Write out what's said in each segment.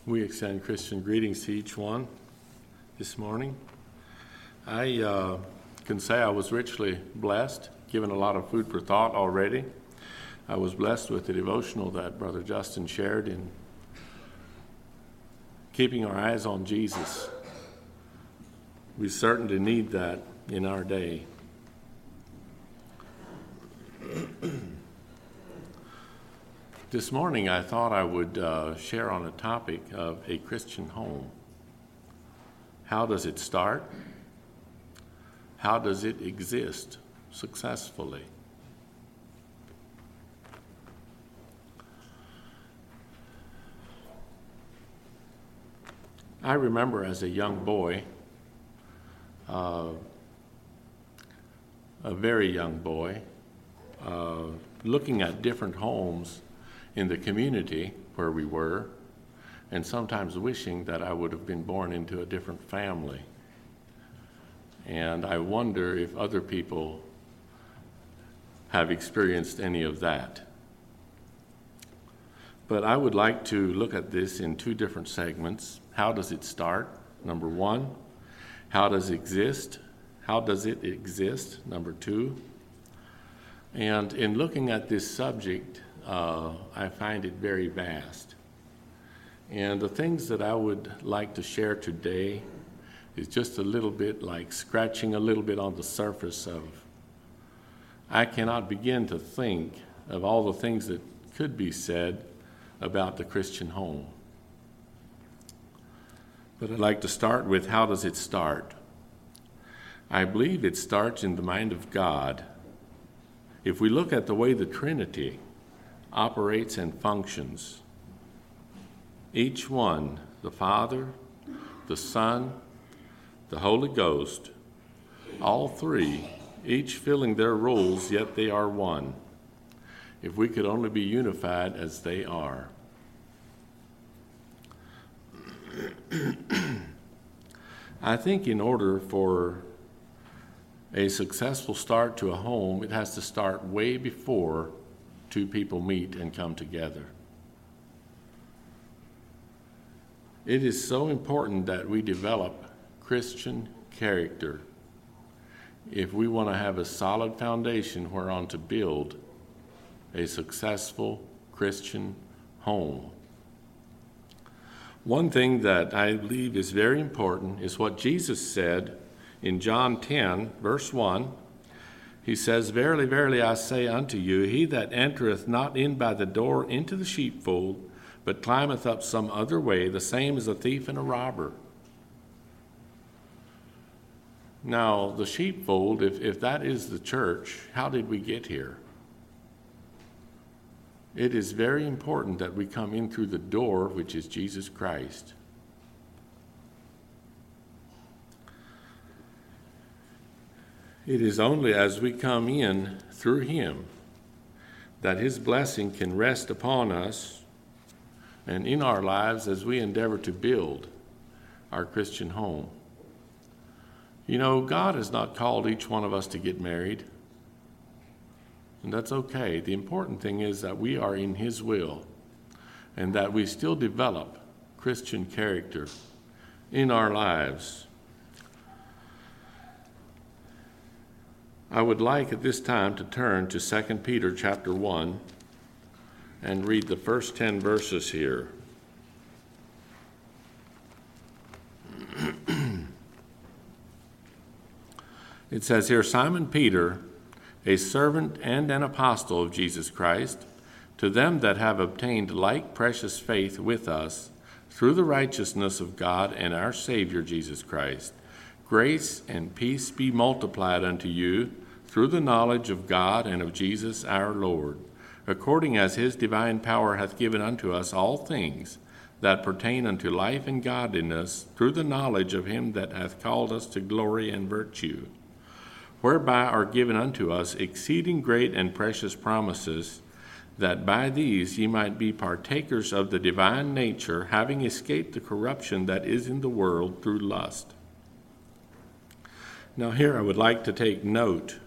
We extend Christian greetings to each one this morning. I can say I was richly blessed, given a lot of food for thought already. I was blessed with the devotional that Brother Justin shared in keeping our eyes on Jesus. We certainly need that in our day. This morning I thought I would share on a topic of a Christian home. How does it start? How does it exist successfully? I remember as a young boy, a very young boy, looking at different homes in the community where we were, and sometimes wishing that I would have been born into a different family. And I wonder if other people have experienced any of that. But I would like to look at this in two different segments. How does it start? Number one. How does it exist? How does it exist? Number two. And in looking at this subject, I find it very vast. And the things that I would like to share today is just a little bit like scratching a little bit on the surface of, I cannot begin to think of all the things that could be said about the Christian home. But I'd like to start with, how does it start? I believe it starts in the mind of God. If we look at the way the Trinity operates and functions, each one, the Father, the Son, the Holy Ghost, all three, each filling their roles, yet they are one. If we could only be unified as they are. I think in order for a successful start to a home, it has to start way before two people meet and come together. It is so important that we develop Christian character if we want to have a solid foundation whereon to build a successful Christian home. One thing that I believe is very important is what Jesus said in John 10, verse 1. He says, "Verily, verily, I say unto you, he that entereth not in by the door into the sheepfold, but climbeth up some other way, the same is a thief and a robber." Now, the sheepfold, if that is the church, how did we get here? It is very important that we come in through the door, which is Jesus Christ. It is only as we come in through him that his blessing can rest upon us and in our lives as we endeavor to build our Christian home. You know, God has not called each one of us to get married, and that's okay. The important thing is that we are in his will and that we still develop Christian character in our lives. I would like at this time to turn to 2 Peter chapter 1 and read the first 10 verses here. It says here, "Simon Peter, a servant and an apostle of Jesus Christ, to them that have obtained like precious faith with us, through the righteousness of God and our Savior Jesus Christ, grace and peace be multiplied unto you through the knowledge of God and of Jesus our Lord, according as his divine power hath given unto us all things that pertain unto life and godliness, through the knowledge of him that hath called us to glory and virtue, whereby are given unto us exceeding great and precious promises, that by these ye might be partakers of the divine nature, having escaped the corruption that is in the world through lust." Now here I would like to take note.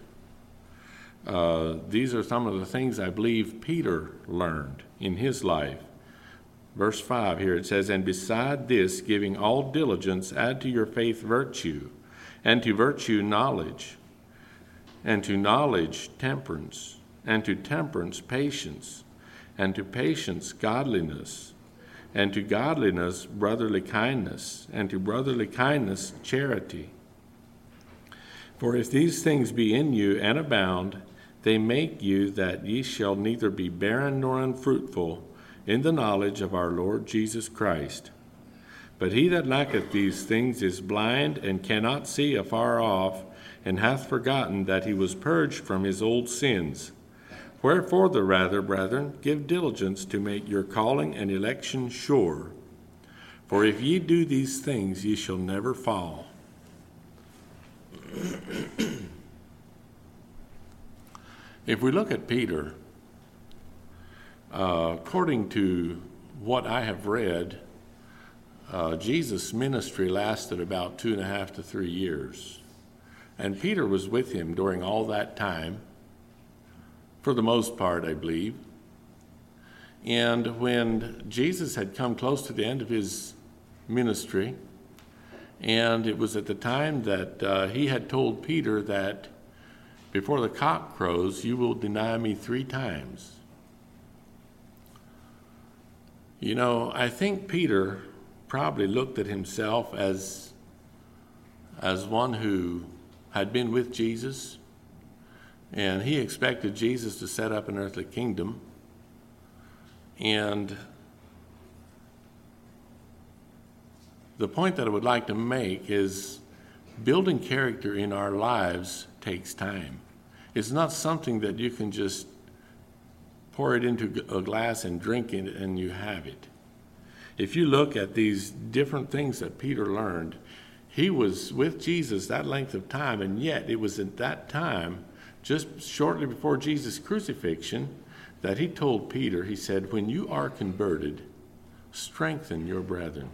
These are some of the things I believe Peter learned in his life. Verse 5 here, it says, "And beside this, giving all diligence, add to your faith virtue, and to virtue knowledge, and to knowledge temperance, and to temperance patience, and to patience godliness, and to godliness brotherly kindness, and to brotherly kindness charity. For if these things be in you and abound, they make you that ye shall neither be barren nor unfruitful in the knowledge of our Lord Jesus Christ. But he that lacketh these things is blind, and cannot see afar off, and hath forgotten that he was purged from his old sins. Wherefore the rather, brethren, give diligence to make your calling and election sure. For if ye do these things, ye shall never fall." If we look at Peter, according to what I have read, Jesus' ministry lasted about 2.5 to 3 years. And Peter was with him during all that time, for the most part, I believe. And when Jesus had come close to the end of his ministry, and it was at the time that he had told Peter that before the cock crows, you will deny me 3 times. You know, I think Peter probably looked at himself as one who had been with Jesus, and he expected Jesus to set up an earthly kingdom. And the point that I would like to make is building character in our lives takes time. It's not something that you can just pour it into a glass and drink it and you have it. If you look at these different things that Peter learned, he was with Jesus that length of time, and yet it was at that time, just shortly before Jesus' crucifixion, that he told Peter, he said, "When you are converted, strengthen your brethren."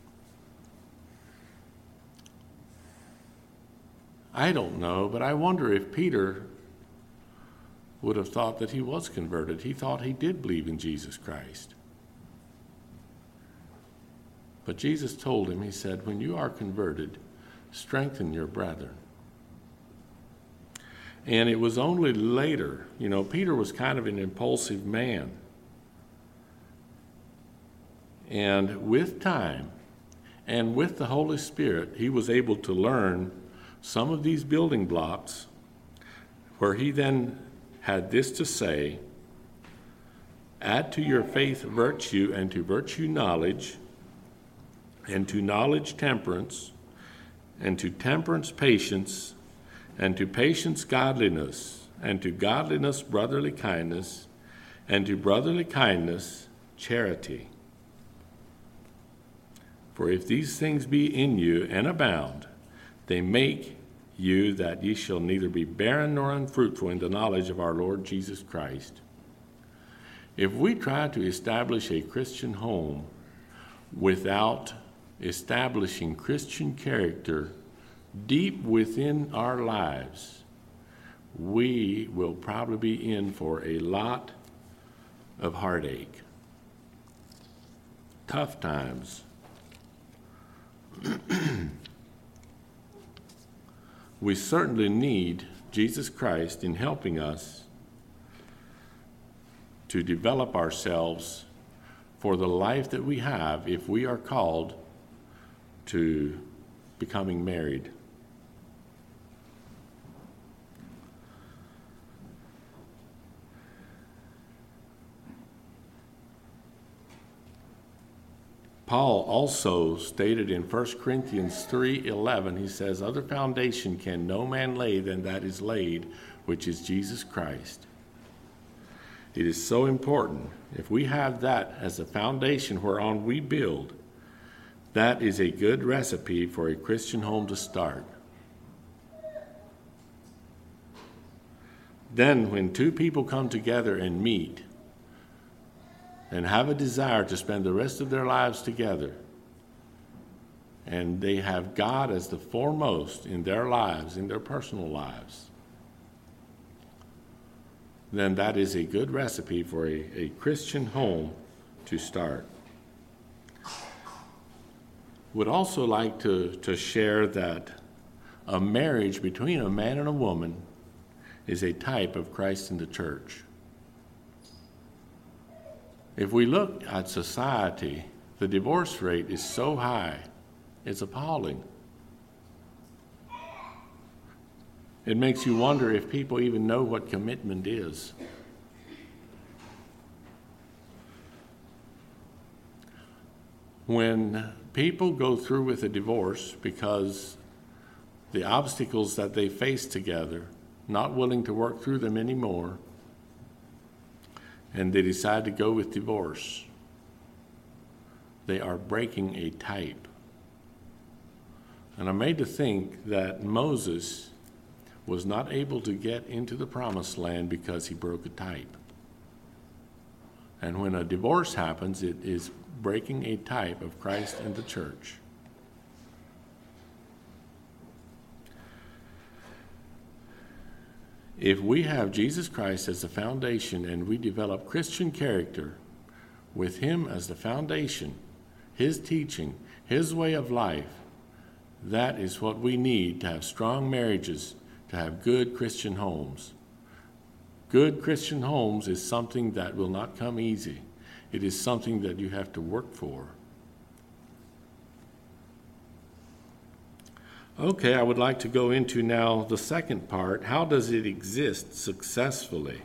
I don't know, but I wonder if Peter would have thought that he was converted. He thought he did believe in Jesus Christ. But Jesus told him, he said, "When you are converted, strengthen your brethren." And it was only later, you know, Peter was kind of an impulsive man. And with time and with the Holy Spirit, he was able to learn some of these building blocks, where he then had this to say: "Add to your faith virtue, and to virtue knowledge, and to knowledge temperance, and to temperance patience, and to patience godliness, and to godliness brotherly kindness, and to brotherly kindness charity. For if these things be in you and abound, they make you that ye shall neither be barren nor unfruitful in the knowledge of our Lord Jesus Christ." If we try to establish a Christian home without establishing Christian character deep within our lives, we will probably be in for a lot of heartache, tough times. We certainly need Jesus Christ in helping us to develop ourselves for the life that we have if we are called to becoming married. Paul also stated in 1 Corinthians 3:11, he says, "Other foundation can no man lay than that is laid, which is Jesus Christ." It is so important. If we have that as a foundation whereon we build, that is a good recipe for a Christian home to start. Then when two people come together and meet and have a desire to spend the rest of their lives together, and they have God as the foremost in their lives, in their personal lives, then that is a good recipe for a Christian home to start. would also like to share that a marriage between a man and a woman is a type of Christ in the church. If we look at society, the divorce rate is so high, it's appalling. It makes you wonder if people even know what commitment is. When people go through with a divorce because the obstacles that they face together, not willing to work through them anymore, and they decide to go with divorce, they are breaking a type. And I'm made to think that Moses was not able to get into the promised land because he broke a type. And when a divorce happens, it is breaking a type of Christ and the church. If we have Jesus Christ as the foundation and we develop Christian character with him as the foundation, his teaching, his way of life, that is what we need to have strong marriages, to have good Christian homes. Good Christian homes is something that will not come easy. It is something that you have to work for. Okay, I would like to go into now the second part. How does it exist successfully?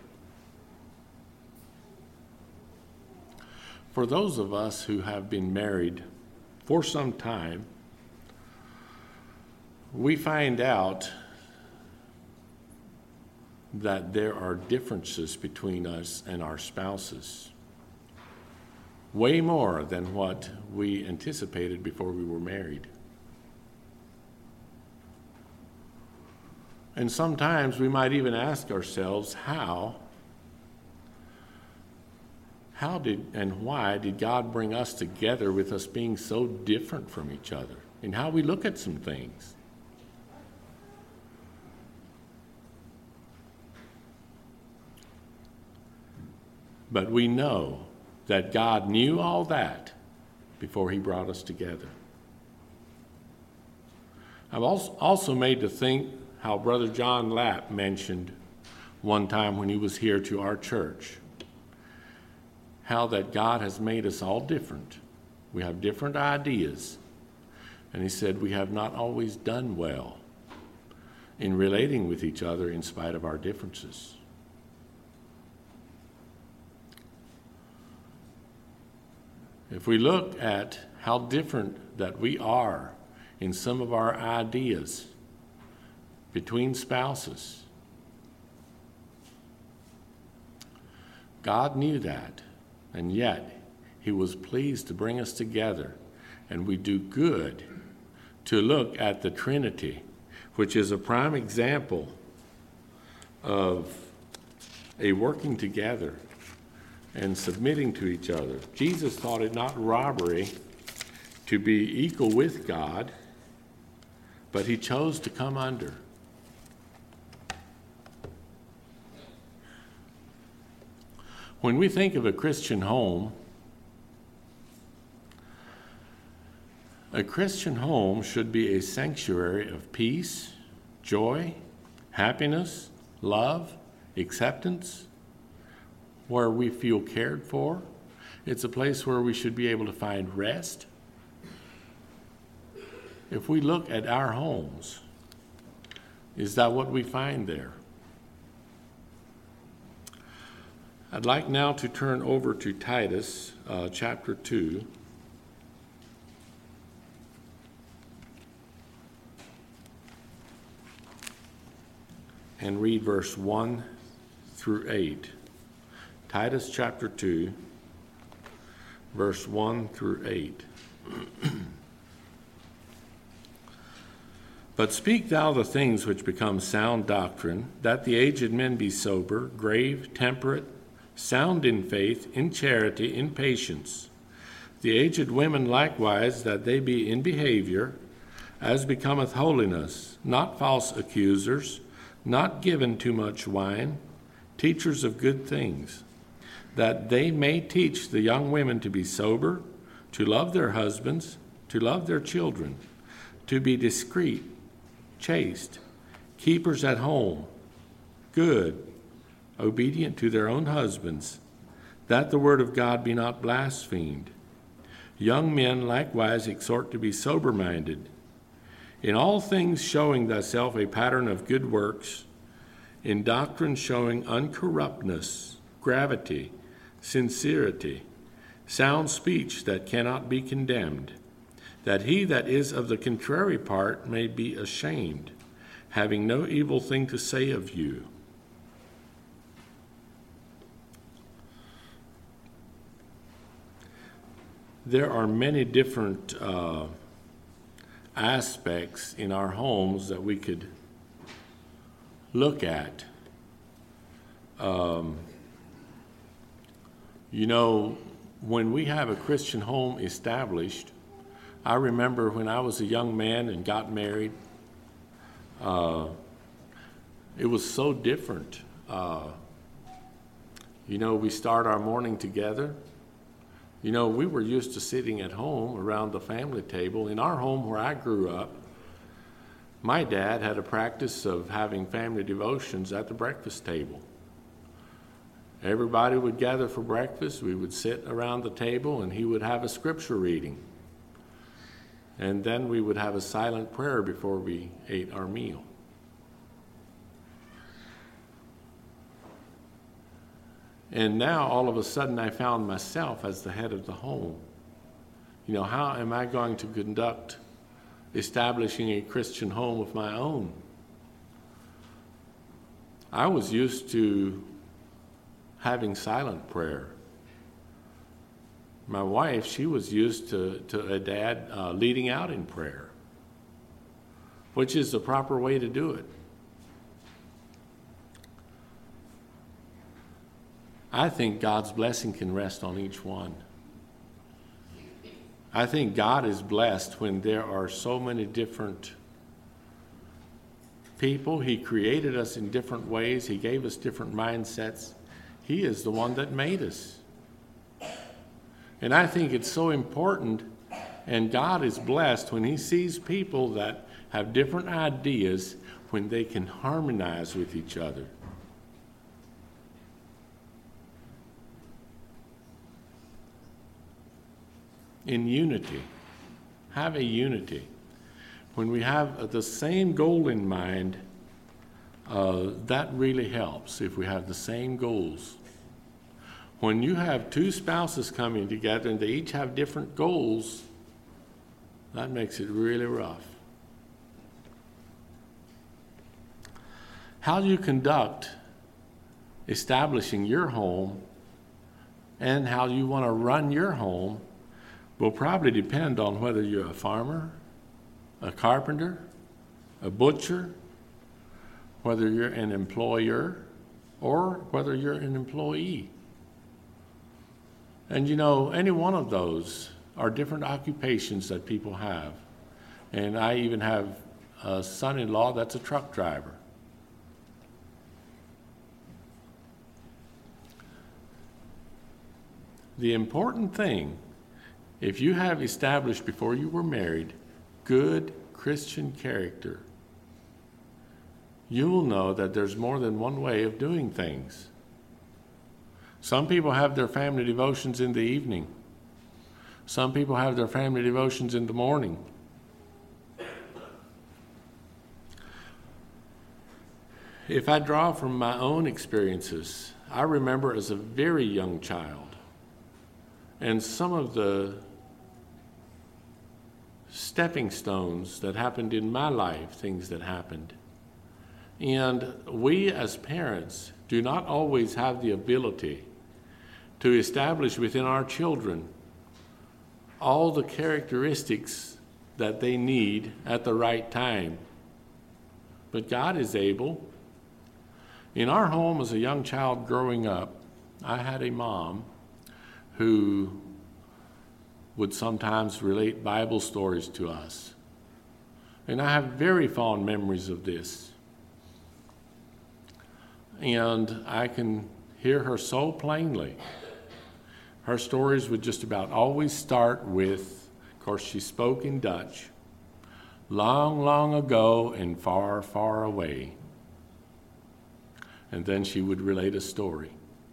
For those of us who have been married for some time, we find out that there are differences between us and our spouses, way more than what we anticipated before we were married. And sometimes we might even ask ourselves, how did and why did God bring us together with us being so different from each other in how we look at some things? But we know that God knew all that before he brought us together. I'm also made to think how Brother John Lapp mentioned one time when he was here to our church, how that God has made us all different. We have different ideas. And he said we have not always done well in relating with each other in spite of our differences. If we look at how different that we are in some of our ideas between spouses, God knew that, and yet he was pleased to bring us together, and we do good to look at the Trinity, which is a prime example of a working together and submitting to each other. Jesus thought it not robbery to be equal with God, but he chose to come under. When we think of a Christian home should be a sanctuary of peace, joy, happiness, love, acceptance, where we feel cared for. It's a place where we should be able to find rest. If we look at our homes, is that what we find there? I'd like now to turn over to Titus chapter 2. And read verse 1 through 8. Titus chapter 2, verse 1 through 8. But speak thou the things which become sound doctrine, that the aged men be sober, grave, temperate, sound in faith, in charity, in patience. The aged women likewise, that they be in behavior, as becometh holiness, not false accusers, not given too much wine, teachers of good things, that they may teach the young women to be sober, to love their husbands, to love their children, to be discreet, chaste, keepers at home, good, obedient to their own husbands, that the word of God be not blasphemed. Young men likewise exhort to be sober-minded, in all things showing thyself a pattern of good works, in doctrine showing uncorruptness, gravity, sincerity, sound speech that cannot be condemned, that he that is of the contrary part may be ashamed, having no evil thing to say of you. There are many different aspects in our homes that we could look at. When we have a Christian home established, I remember when I was a young man and got married, it was so different. We start our morning together. We were used to sitting at home around the family table. In our home where I grew up, my dad had a practice of having family devotions at the breakfast table. Everybody would gather for breakfast. We would sit around the table and he would have a scripture reading. And then we would have a silent prayer before we ate our meal. And now, all of a sudden, I found myself as the head of the home. How am I going to conduct establishing a Christian home of my own? I was used to having silent prayer. My wife, she was used to a dad leading out in prayer, which is the proper way to do it. I think God's blessing can rest on each one. I think God is blessed when there are so many different people. He created us in different ways. He gave us different mindsets. He is the one that made us. And I think it's so important, and God is blessed when he sees people that have different ideas when they can harmonize with each other. In unity. Have a unity. When we have the same goal in mind, that really helps if we have the same goals. When you have two spouses coming together and they each have different goals, that makes it really rough. How do you conduct establishing your home and how you want to run your home will probably depend on whether you're a farmer, a carpenter, a butcher, whether you're an employer, or whether you're an employee. And any one of those are different occupations that people have. And I even have a son-in-law that's a truck driver. The important thing, if you have established before you were married good Christian character, you will know that there's more than one way of doing things. Some people have their family devotions in the evening. Some people have their family devotions in the morning. If I draw from my own experiences, I remember as a very young child, and some of the stepping stones that happened in my life, things that happened. And we as parents do not always have the ability to establish within our children all the characteristics that they need at the right time. But God is able. In our home as a young child growing up, I had a mom who would sometimes relate Bible stories to us. And I have very fond memories of this. And I can hear her so plainly. Her stories would just about always start with, of course, she spoke in Dutch. Long, long ago and far, far away. And then she would relate a story.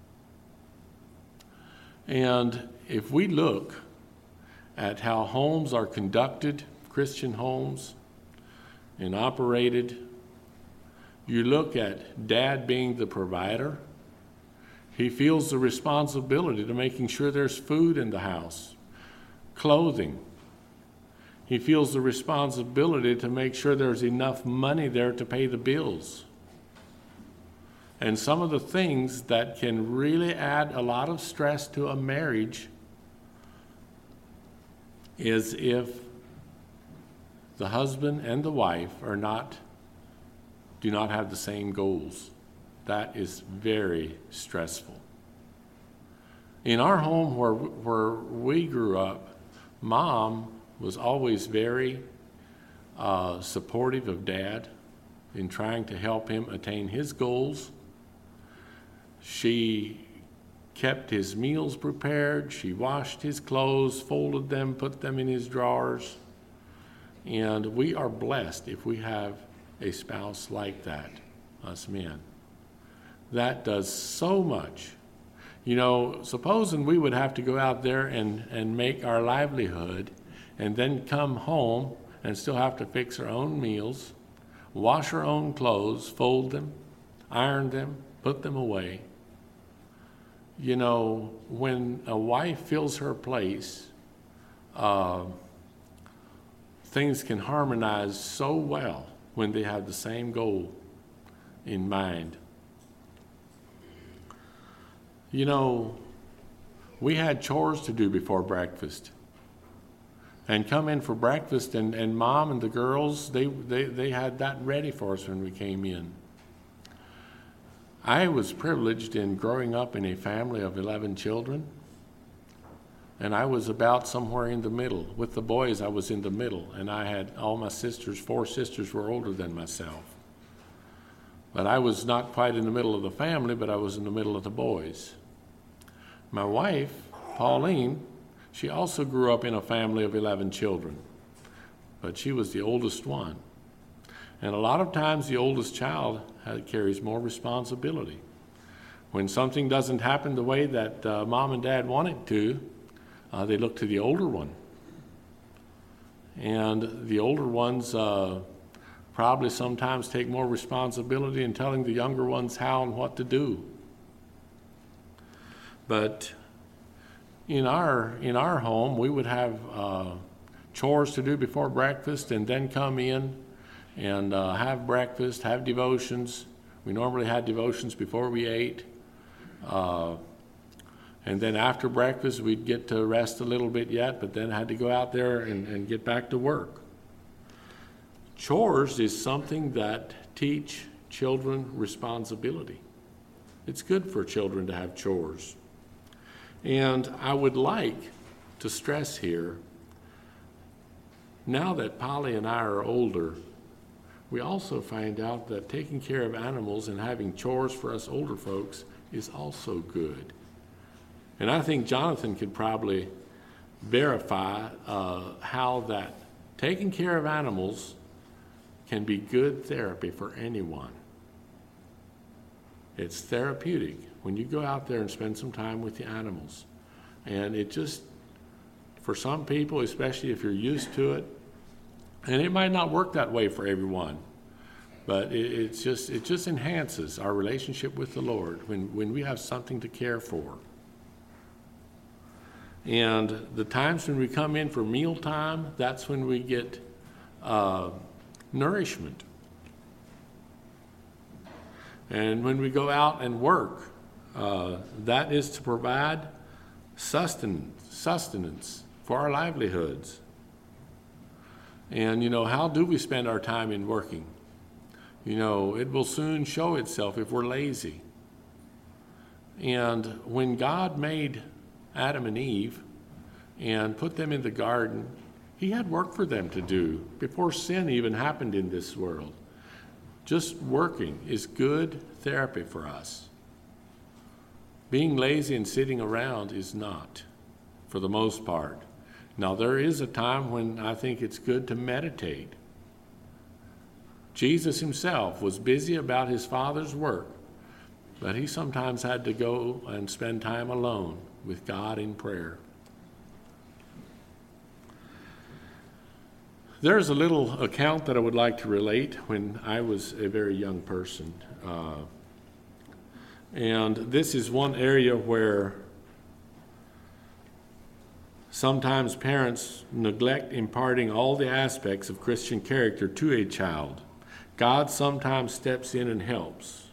And if we look at how homes are conducted, Christian homes, and operated, you look at dad being the provider. He feels the responsibility to making sure there's food in the house, clothing. He feels the responsibility to make sure there's enough money there to pay the bills. And some of the things that can really add a lot of stress to a marriage is if the husband and the wife do not have the same goals. That is very stressful. In our home where we grew up, Mom was always very supportive of Dad in trying to help him attain his goals. She kept his meals prepared. She washed his clothes, folded them, put them in his drawers. And we are blessed if we have a spouse like that, us men. That does so much. You know, supposing we would have to go out there and make our livelihood and then come home and still have to fix our own meals, wash our own clothes, fold them, iron them, put them away. You know, when a wife fills her place, things can harmonize so well when they have the same goal in mind. You know, we had chores to do before breakfast. And come in for breakfast, and Mom and the girls, they had that ready for us when we came in. I was privileged in growing up in a family of 11 children, and I was about somewhere in the middle. With the boys, I was in the middle, and I had all my sisters, 4 sisters were older than myself. But I was not quite in the middle of the family, but I was in the middle of the boys. My wife, Pauline, she also grew up in a family of 11 children, but she was the oldest one. And a lot of times the oldest child carries more responsibility. When something doesn't happen the way that Mom and Dad want it to, they look to the older one. And the older ones probably sometimes take more responsibility in telling the younger ones how and what to do. But in our home, we would have chores to do before breakfast and then come in and have breakfast, have devotions. We normally had devotions before we ate. And then after breakfast, we'd get to rest a little bit yet, but then had to go out there and get back to work. Chores is something that teach children responsibility. It's good for children to have chores. And I would like to stress here, now that Polly and I are older, we also find out that taking care of animals and having chores for us older folks is also good. And I think Jonathan could probably verify how that taking care of animals can be good therapy for anyone. It's therapeutic when you go out there and spend some time with the animals. And it just, for some people, especially if you're used to it, and it might not work that way for everyone, but it just enhances our relationship with the Lord when we have something to care for. And the times when we come in for mealtime, that's when we get nourishment. And when we go out and work, that is to provide sustenance for our livelihoods. And, you know, how do we spend our time in working? You know, it will soon show itself if we're lazy. And when God made Adam and Eve and put them in the garden, he had work for them to do before sin even happened in this world. Just working is good therapy for us. Being lazy and sitting around is not, for the most part. Now, there is a time when I think it's good to meditate. Jesus himself was busy about his Father's work, but he sometimes had to go and spend time alone with God in prayer. There's a little account that I would like to relate when I was a very young person. And this is one area where sometimes parents neglect imparting all the aspects of Christian character to a child. God sometimes steps in and helps.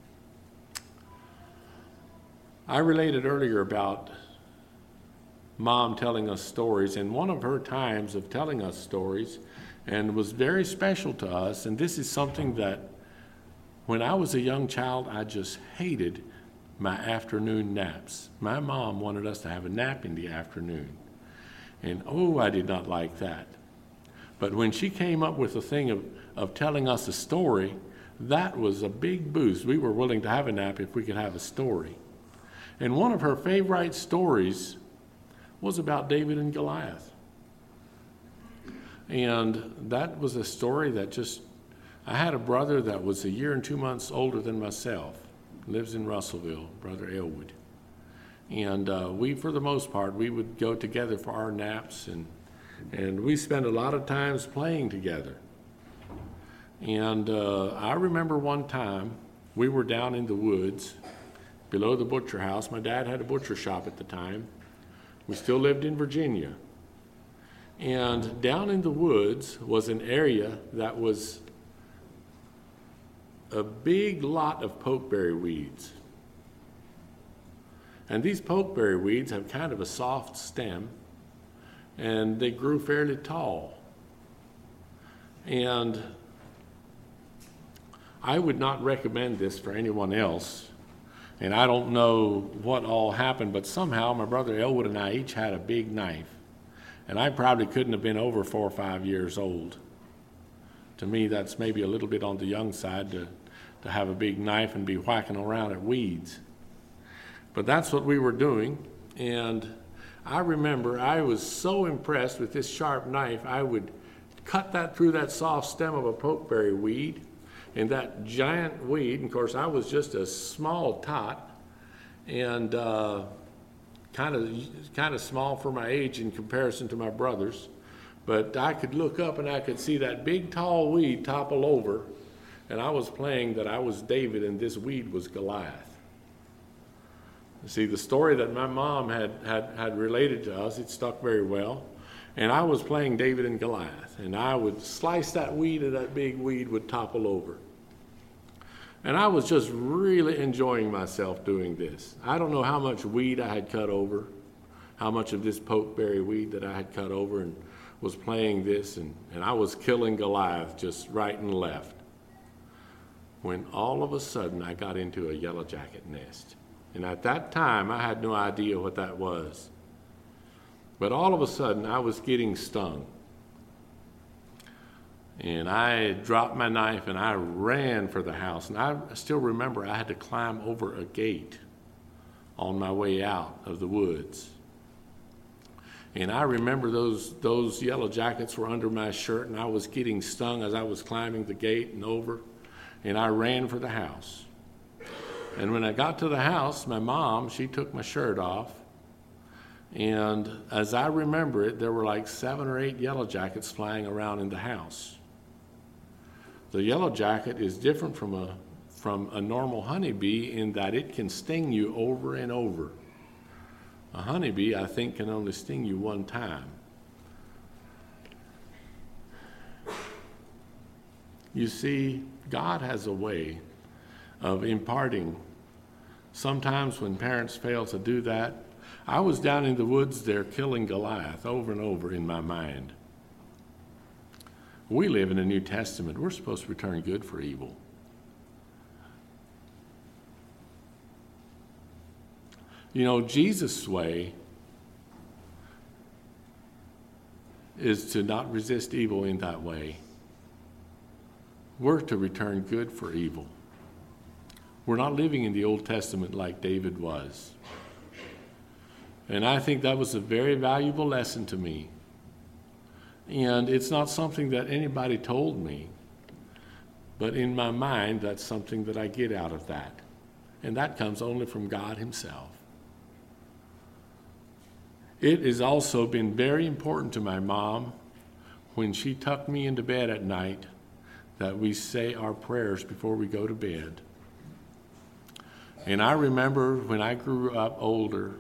I related earlier about Mom telling us stories, and one of her times of telling us stories, and was very special to us, and this is something that when I was a young child, I just hated my afternoon naps. My mom wanted us to have a nap in the afternoon, and I did not like that. But when she came up with the thing of telling us a story, that was a big boost. We were willing to have a nap if we could have a story. And one of her favorite stories was about David and Goliath. And that was a story that I had a brother that was 1 year and 2 months older than myself, lives in Russellville, Brother Elwood. And we, for the most part, we would go together for our naps, and we spent a lot of times playing together. And I remember one time we were down in the woods below the butcher house. My dad had a butcher shop at the time. We still lived in Virginia. And down in the woods was an area that was a big lot of pokeberry weeds. And these pokeberry weeds have kind of a soft stem, and they grew fairly tall. And I would not recommend this for anyone else. And I don't know what all happened, but somehow my brother Elwood and I each had a big knife. And I probably couldn't have been over 4 or 5 years old. To me, that's maybe a little bit on the young side to have a big knife and be whacking around at weeds. But that's what we were doing. And I remember I was so impressed with this sharp knife, I would cut that through that soft stem of a pokeberry weed. And that giant weed, and of course I was just a small tot, and kind of small for my age in comparison to my brothers, but I could look up and I could see that big tall weed topple over, and I was playing that I was David and this weed was Goliath. You see, the story that my mom had related to us, it stuck very well. And I was playing David and Goliath, and I would slice that weed and that big weed would topple over. And I was just really enjoying myself doing this. I don't know how much weed I had cut over, how much of this pokeberry weed that I had cut over, and was playing this, and I was killing Goliath just right and left. When all of a sudden I got into a yellow jacket nest. And at that time I had no idea what that was. But all of a sudden, I was getting stung. And I dropped my knife and I ran for the house. And I still remember I had to climb over a gate on my way out of the woods. And I remember those yellow jackets were under my shirt, and I was getting stung as I was climbing the gate and over. And I ran for the house. And when I got to the house, my mom, she took my shirt off. And as I remember it, there were like 7 or 8 yellow jackets flying around in the house. The yellow jacket is different from a normal honeybee in that it can sting you over and over. A honeybee, I think, can only sting you one time. You see, God has a way of imparting. Sometimes when parents fail to do that, I was down in the woods there killing Goliath over and over in my mind. We live in the New Testament. We're supposed to return good for evil. You know, Jesus' way is to not resist evil in that way. We're to return good for evil. We're not living in the Old Testament like David was. And I think that was a very valuable lesson to me. And it's not something that anybody told me, but in my mind, that's something that I get out of that. And that comes only from God himself. It has also been very important to my mom when she tucked me into bed at night that we say our prayers before we go to bed. And I remember when I grew up older,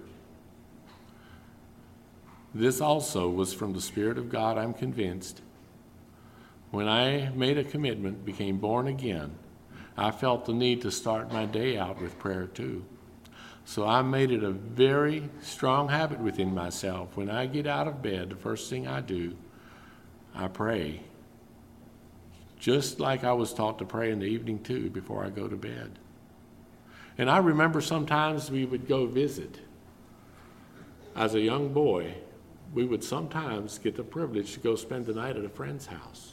this also was from the Spirit of God, I'm convinced. When I made a commitment, became born again, I felt the need to start my day out with prayer too. So I made it a very strong habit within myself. When I get out of bed, the first thing I do, I pray. Just like I was taught to pray in the evening too, before I go to bed. And I remember sometimes we would go visit. As a young boy, we would sometimes get the privilege to go spend the night at a friend's house.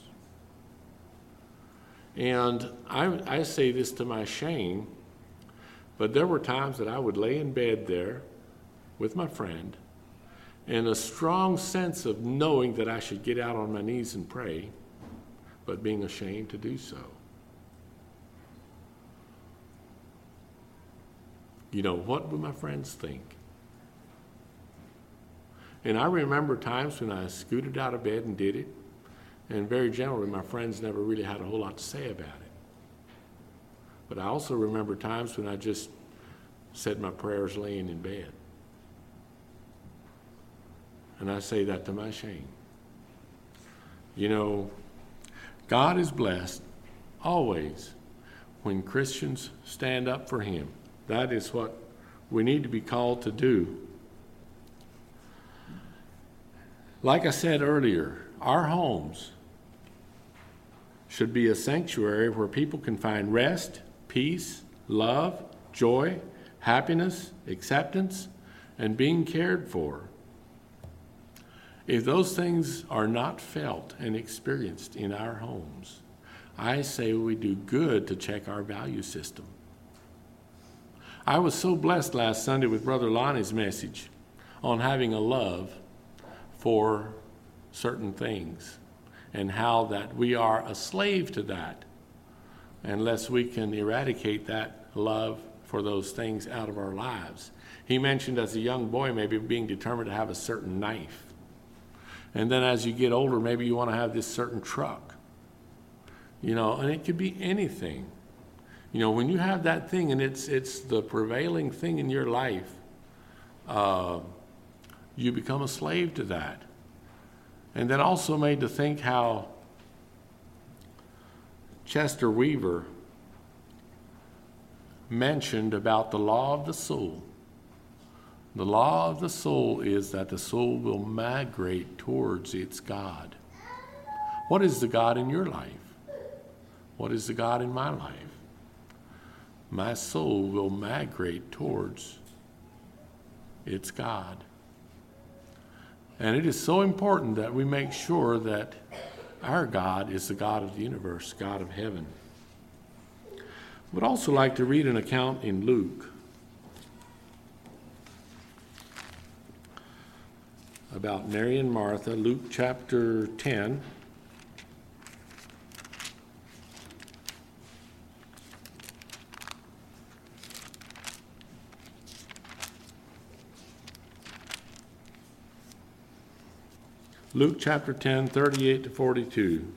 And I say this to my shame, but there were times that I would lay in bed there with my friend, and a strong sense of knowing that I should get out on my knees and pray, but being ashamed to do so. You know, what would my friends think? And I remember times when I scooted out of bed and did it, and very generally my friends never really had a whole lot to say about it. But I also remember times when I just said my prayers laying in bed. And I say that to my shame. You know, God is blessed always when Christians stand up for him. That is what we need to be called to do. Like I said earlier, our homes should be a sanctuary where people can find rest, peace, love, joy, happiness, acceptance, and being cared for. If those things are not felt and experienced in our homes, I say we do good to check our value system. I was so blessed last Sunday with Brother Lonnie's message on having a love for certain things and how that we are a slave to that unless we can eradicate that love for those things out of our lives. He mentioned as a young boy maybe being determined to have a certain knife. And then as you get older, maybe you want to have this certain truck. You know, and it could be anything. You know, when you have that thing and it's the prevailing thing in your life, you become a slave to that. And that also made to think how Chester Weaver mentioned about the law of the soul. The law of the soul is that the soul will migrate towards its God. What is the God in your life? What is the God in my life? My soul will migrate towards its God. And it is so important that we make sure that our God is the God of the universe, God of heaven. I would also like to read an account in Luke about Mary and Martha, Luke chapter 10. Luke chapter 10, 38 to 42.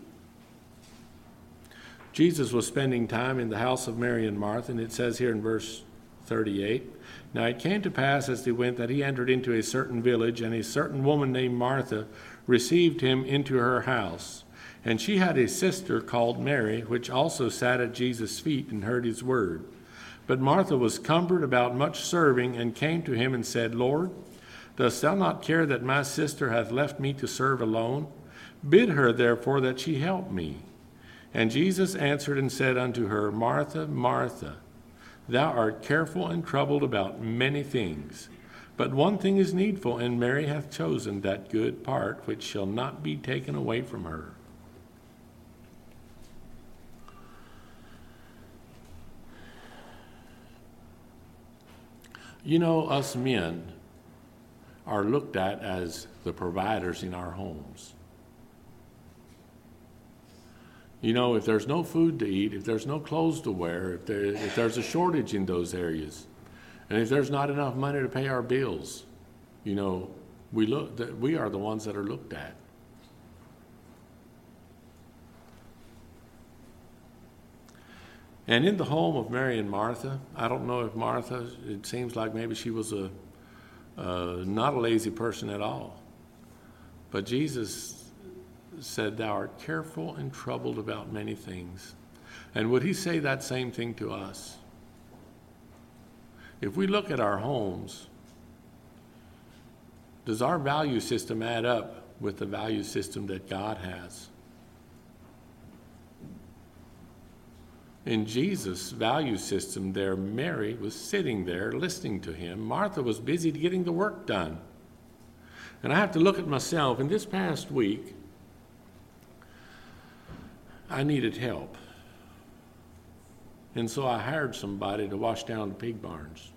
Jesus was spending time in the house of Mary and Martha, and it says here in verse 38, "Now it came to pass as they went that he entered into a certain village, and a certain woman named Martha received him into her house. And she had a sister called Mary, which also sat at Jesus' feet and heard his word. But Martha was cumbered about much serving, and came to him and said, Lord, dost thou not care that my sister hath left me to serve alone? Bid her therefore that she help me. And Jesus answered and said unto her, Martha, Martha, thou art careful and troubled about many things. But one thing is needful, and Mary hath chosen that good part which shall not be taken away from her." You know, us men are looked at as the providers in our homes. You know, if there's no food to eat, if there's no clothes to wear, if there's a shortage in those areas, and if there's not enough money to pay our bills, you know, we are the ones that are looked at. And in the home of Mary and Martha, I don't know if Martha, it seems like maybe she was not a lazy person at all. But Jesus said, "Thou art careful and troubled about many things." And would he say that same thing to us? If we look at our homes, does our value system add up with the value system that God has? In Jesus' value system there, Mary was sitting there listening to him. Martha was busy getting the work done. And I have to look at myself. In this past week, I needed help. And so I hired somebody to wash down the pig barns.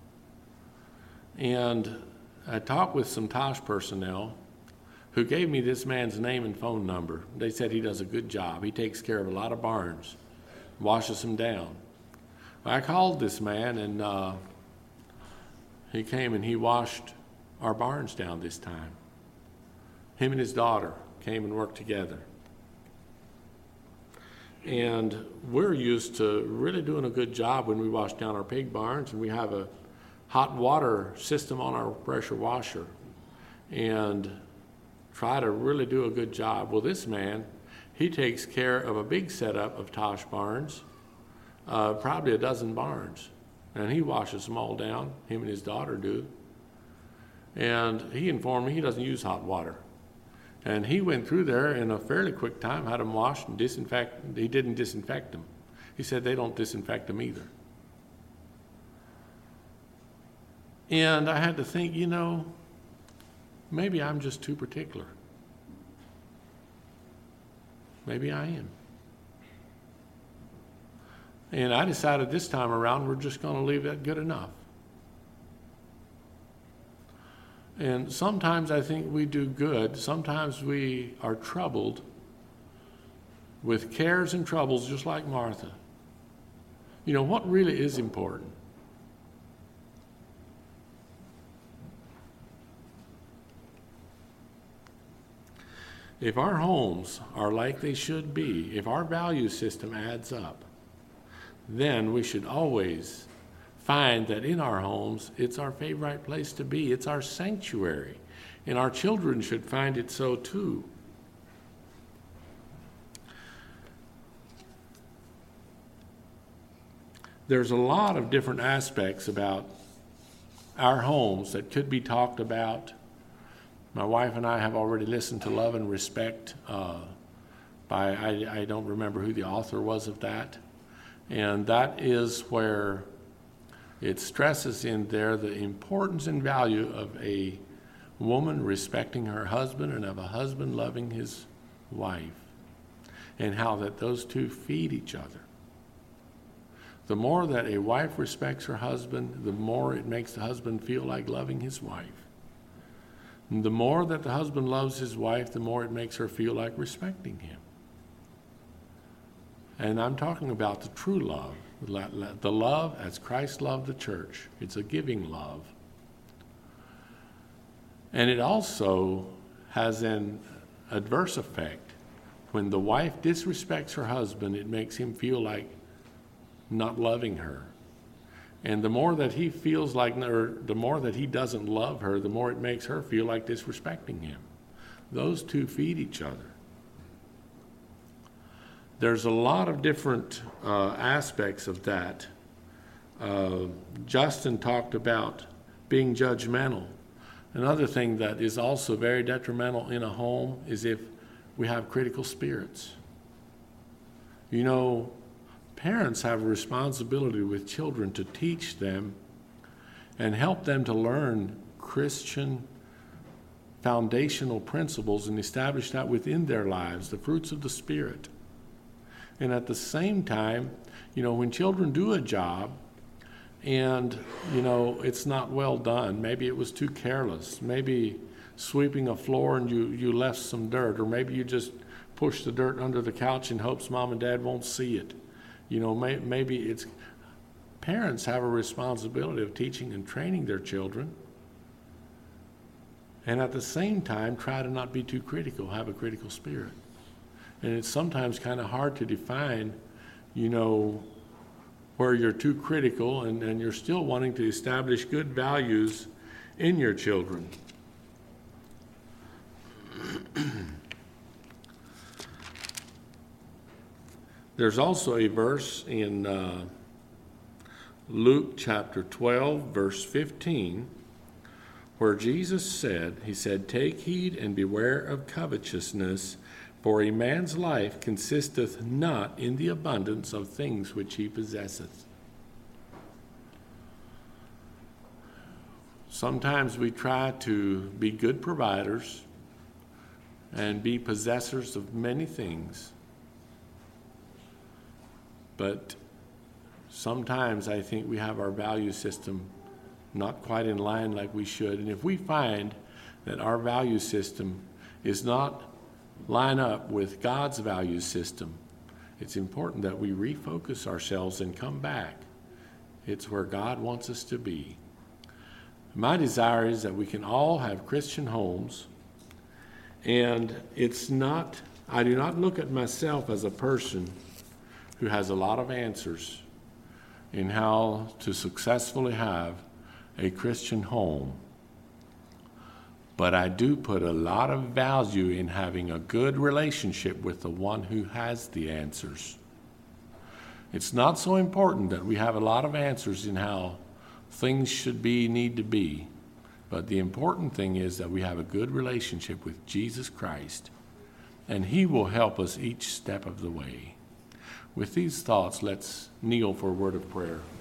And I talked with some Tosh personnel who gave me this man's name and phone number. They said he does a good job. He takes care of a lot of barns, washes them down. I called this man, and he came and he washed our barns down this time. Him and his daughter came and worked together. And we're used to really doing a good job when we wash down our pig barns, and we have a hot water system on our pressure washer and try to really do a good job. Well, this man, he takes care of a big setup of Tosh barns, probably a dozen barns, and he washes them all down. Him and his daughter do. And he informed me he doesn't use hot water. And he went through there in a fairly quick time, had them washed and disinfected. He didn't disinfect them. He said they don't disinfect them either. And I had to think, you know, maybe I'm just too particular. Maybe I am. And I decided this time around we're just going to leave that good enough. And sometimes I think we do good. Sometimes we are troubled with cares and troubles just like Martha. You know, what really is important? If our homes are like they should be, if our value system adds up, then we should always find that in our homes, it's our favorite place to be. It's our sanctuary. And our children should find it so too. There's a lot of different aspects about our homes that could be talked about. My wife and I have already listened to Love and Respect by, I don't remember who the author was of that. And that is where it stresses in there the importance and value of a woman respecting her husband and of a husband loving his wife, and how that those two feed each other. The more that a wife respects her husband, the more it makes the husband feel like loving his wife. And the more that the husband loves his wife, the more it makes her feel like respecting him. And I'm talking about the true love, the love as Christ loved the church. It's a giving love. And it also has an adverse effect. When the wife disrespects her husband, it makes him feel like not loving her. And the more that he feels like, or the more that he doesn't love her, the more it makes her feel like disrespecting him. Those two feed each other. There's a lot of different aspects of that. Justin talked about being judgmental. Another thing that is also very detrimental in a home is if we have critical spirits. You know, parents have a responsibility with children to teach them and help them to learn Christian foundational principles and establish that within their lives, the fruits of the Spirit. And at the same time, you know, when children do a job and, it's not well done. Maybe it was too careless. Maybe sweeping a floor and you left some dirt, or maybe you just pushed the dirt under the couch in hopes mom and dad won't see it. Maybe it's parents have a responsibility of teaching and training their children, and at the same time try to not be too critical, have a critical spirit. And it's sometimes kind of hard to define, where you're too critical and you're still wanting to establish good values in your children. There's also a verse in Luke chapter 12, verse 15, where Jesus said, he said, "Take heed and beware of covetousness, for a man's life consisteth not in the abundance of things which he possesseth." Sometimes we try to be good providers and be possessors of many things. But sometimes I think we have our value system not quite in line like we should. And if we find that our value system is not line up with God's value system, it's important that we refocus ourselves and come back. It's where God wants us to be. My desire is that we can all have Christian homes, and I do not look at myself as a person who has a lot of answers in how to successfully have a Christian home. But I do put a lot of value in having a good relationship with the one who has the answers. It's not so important that we have a lot of answers in how things need to be. But the important thing is that we have a good relationship with Jesus Christ, and he will help us each step of the way. With these thoughts, let's kneel for a word of prayer.